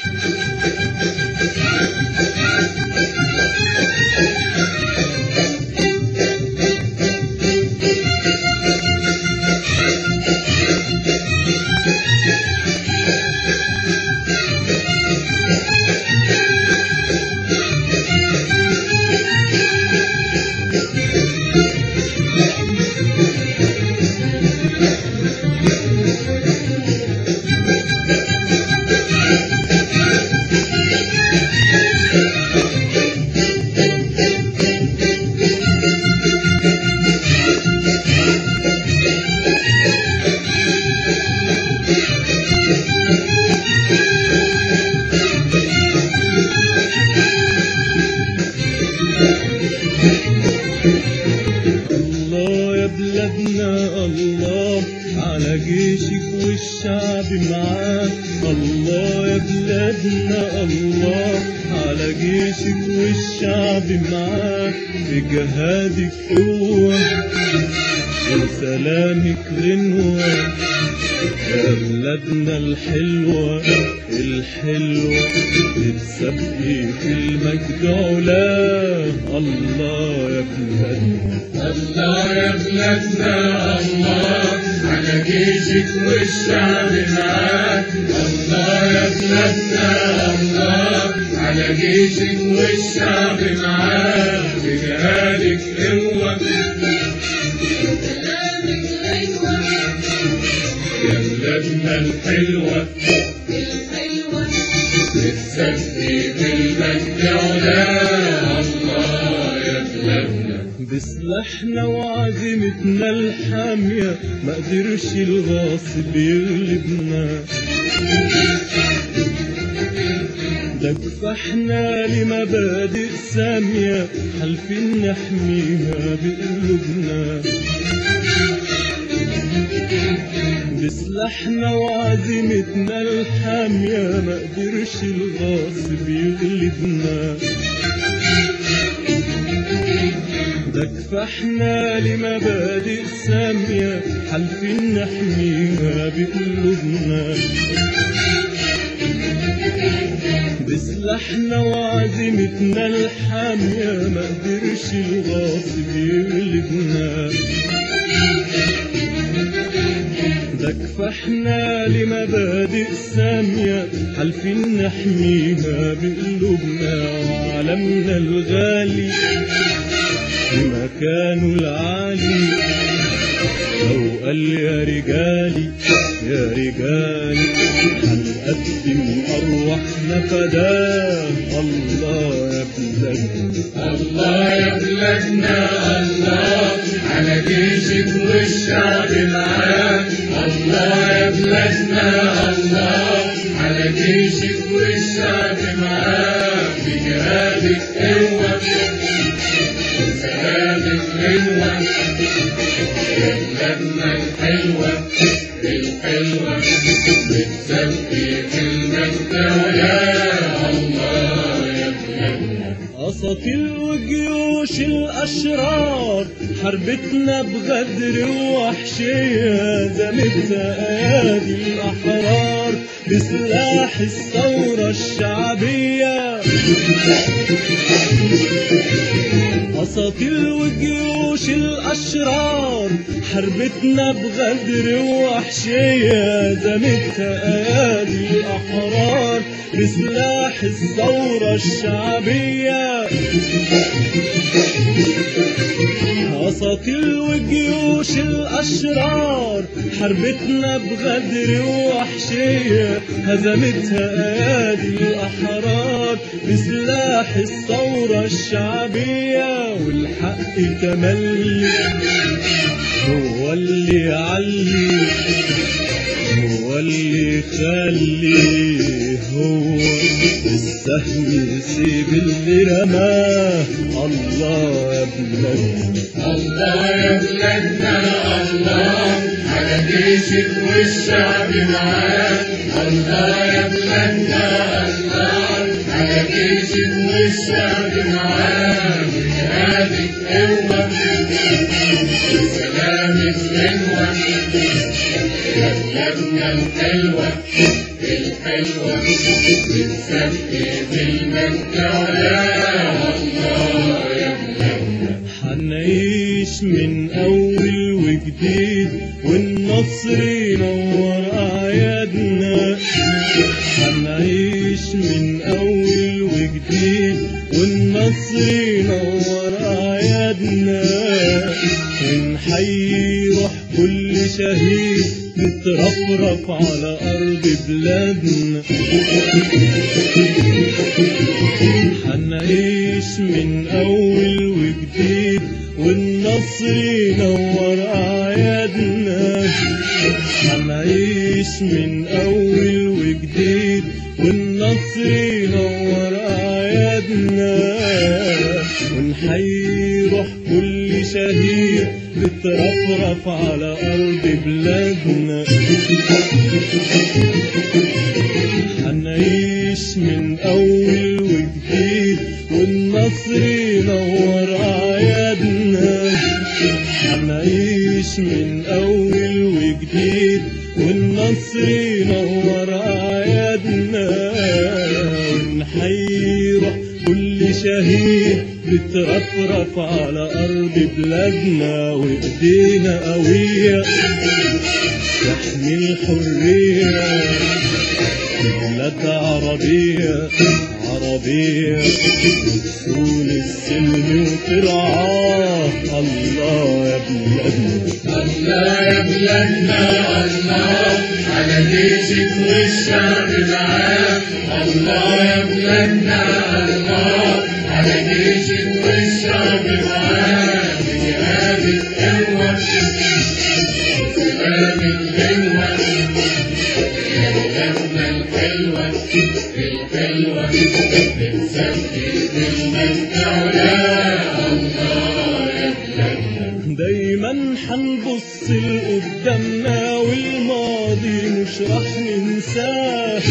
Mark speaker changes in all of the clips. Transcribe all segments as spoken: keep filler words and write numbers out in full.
Speaker 1: الله على جيشك والشعب معاك. الله يا بلادنا الله على جيشك والشعب معاك. في جهادك قوة وسلامك غنوة يا بلادنا الحلوة الحلوة بتسبقي في المجد علاه. الله يا بلادنا
Speaker 2: الله يا بلادنا الله على جيشك والشعب معاك. الله يا بلادنا الله على جيشك والشعب معاك. في جهادك قوة وسلامك غنوة يا بلادنا الحلوة الحلوة بتسبقي في المجد علاه. الله يا بلادنا
Speaker 1: بسلاحنا وعزيمتنا الحامية ما قدرش الغاصب يغلبنا. ده كفاحنا لمبادئ سامية حالفين نحميها بقلوبنا. بسلاحنا وعزيمتنا الحامية ما قدرش الغاصب يغلبنا. ده كفاحنا لمبادئ سامية حالفين نحميها بقلوبنا. بسلاحنا وعزيمتنا الحامية ما قدرش الغاصب يغلبنا. ده كفاحنا لمبادئ سامية حالفين نحميها بقلوبنا. وعلمنا الغالي بمكانه العالي لو قال يا رجالي يا رجالي هنقدم أرواحنا فداه. الله يا بلادنا
Speaker 2: الله يا بلادنا الله على جيشك والشعب معاك. الله يا بلادنا الله على جيشك والشعب معاك. في جهادك قوة وسلامك غنوة يا بلادنا الحلوة الحلوة بتسبقي في المجد علاه. الله يا بلادنا
Speaker 1: أساطيل وجيوش الأشرار حربتنا بغدر ووحشية. زمتها أيادي الأحرار بسلاح الثورة الشعبية. أساطيل وجيوش الأشرار حربتنا بغدر ووحشية. زمتها أيادي الأحرار بسلاح الثورة الشعبية. أساطيل وجيوش الأشرار حربتنا بغدر ووحشية. هزمتها أيادي الأحرار بسلاح الثورة الشعبية. والحق تملي هو اللي يعلي هو اللي يخلي هو السهم يسيب اللي رماه. الله يا بلادنا
Speaker 2: الله يا بلادنا الله على جيشك والشعب معاك. الله يا بلادنا الله على جيشك والشعب معاك. جهادك قوة وسلامك غنوة يا بلادنا الحلوة الحلوة بتسبق بالمجد علاها الله يا بلادنا.
Speaker 1: حنعيش من أول وجديد والنصر ينور أعيادنا. حنعيش من أول وجديد والنصر ينور أعيادنا. ونحيي روح كل شهيد بترفرف على أرض بلادنا. حنعيش من أول وجديد والنصر ينور أعيادنا. حنعيش من أول وجديد والنصر ينور أعيادنا. ونحيي روح كل شهيد بترفرف على أرض بلادنا. حنعيش من أول وجديد والنصر ينور أعيادنا. حنعيش من أول وجديد والنصر ينور أعيادنا. ونحيي روح كل شهيد بترفرف على أرض بلادنا. وإيدينا قوية تحمي الحرية بلاد عربية عربية بتسول السلم وترعاه الله يا بلادنا.
Speaker 2: الله يا بلادنا الله على جيشك والشعب العام. الله يا بلادنا الله على جيشك والشعب العام. بجهاد القوة سلام الغنوة يا بلادنا الحلوة الحلوة بتسبق بالمجد علاها الله يا بلادنا.
Speaker 1: دايما حنبص لقدامنا والماضي مش راح ننساه.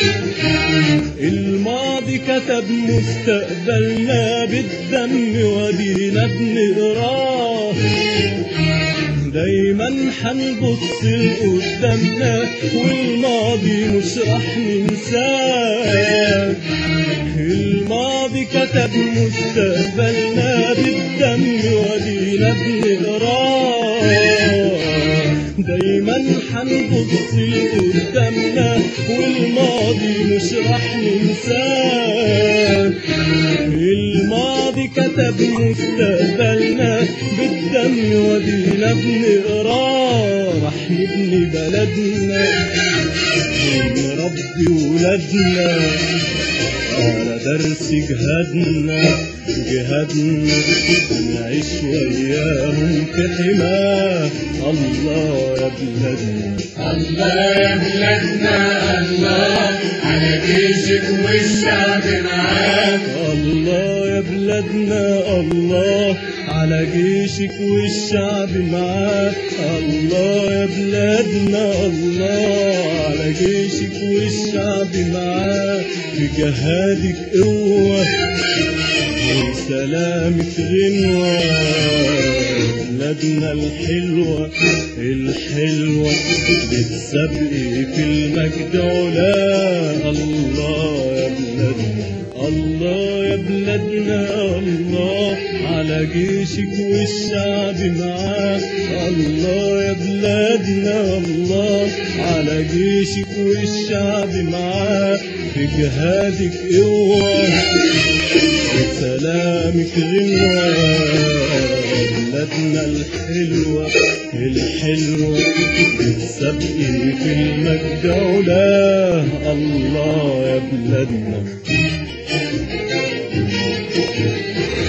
Speaker 1: الماضي كتب مستقبلنا بالدم ودينا بنقراه. دايما حنبص لقدامنا والماضي مش راح ننساه. الماضي كتب مستقبلنا بالدم ودينا بنقراه. دايما حنبص لقدامنا والماضي مش راح ننساه. الماضي كتب مستقبلنا بالدم ودينا بنقراه. راح نبني بلدنا ونربي ولادنا على درس جهادنا جهادنا. نعيش وياهم في حماه الله يا بلادنا.
Speaker 2: الله يا بلادنا الله على جيشك والشعب معاك.
Speaker 1: الله يا بلادنا الله على جيشك والشعب معاك. الله يا بلادنا الله على جيشك والشعب معاك. في جهادك قوة وسلامك غنوة. بلادنا الحلوة الحلوة بتسابقي في المجد علاها الله يا بلادنا. الله يا بلادنا الله على جيشك والشعب معاك. الله يا بلادنا الله على جيشك والشعب معاك. في جهادك قوة وسلامك غنوة. بلادنا الحلوة الحلوة بتسابقي في المجد علاها الله يا بلادنا.